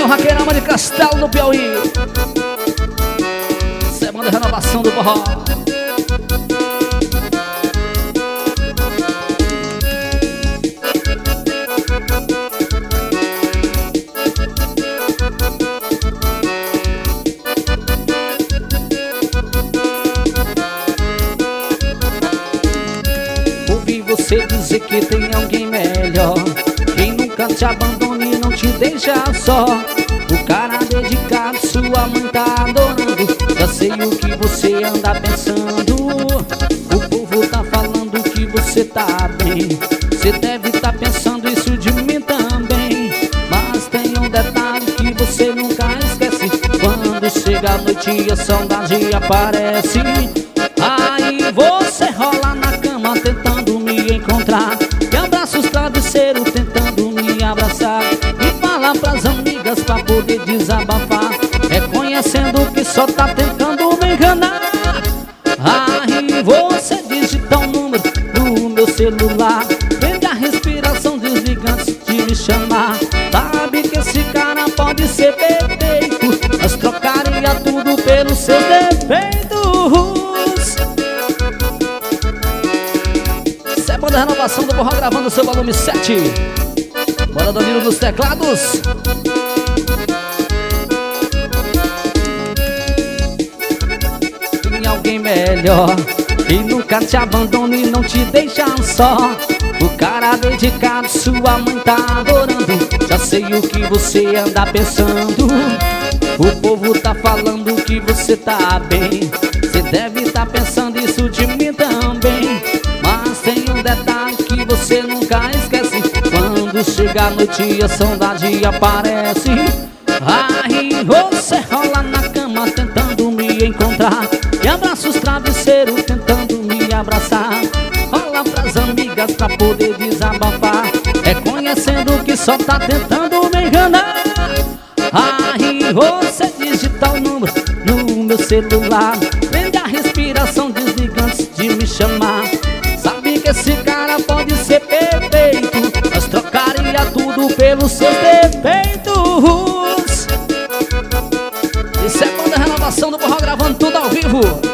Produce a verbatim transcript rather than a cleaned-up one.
Raqueirama de Castelo do Piauí. Semana de renovação do forró. Ouvi você dizer que tem alguém melhor, quem nunca te abandona e não te deixa só. O cara dedicado, sua mãe tá adorando. Já sei o que você anda pensando. O povo tá falando que você tá bem. Você deve tá pensando isso de mim também. Mas tem um detalhe que você nunca esquece: quando chega a noite e a saudade aparece. Aí você rola na cama tentando me encontrar, e abraça os travesseiros tentando me abraçar, e fala pras amigas pra poder desabafar, reconhecendo que só tá tentando me enganar. Aí você digita um número no meu celular, prende a respiração, desliga antes de me chamar. Sabe que esse cara pode ser perfeito, mas trocaria tudo pelos seus defeitos. Banda Renovação do Forró gravando seu volume sete. Bora Danilo dos teclados. Tem alguém melhor, que nunca te abandona e não te deixa só. O cara dedicado, sua mãe tá adorando. Já sei o que você anda pensando. O povo tá falando que você tá bem. Você deve tá pensando isso de mim também. Mas tem um detalhe que você nunca esquece: quando chega a noite e a saudade aparece. Aí você rola na cama tentando me encontrar, e abraça os travesseiros tentando me abraçar, rola pras amigas pra poder desabafar, reconhecendo que só tá tentando me enganar. Aí você digita o número no meu celular, prende a respiração, desliga antes de me chamar. Sabe que esse cara pode ser perfeito, mas trocaria tudo pelos seus defeitos. E segunda renovação do forró gravando tudo ao vivo.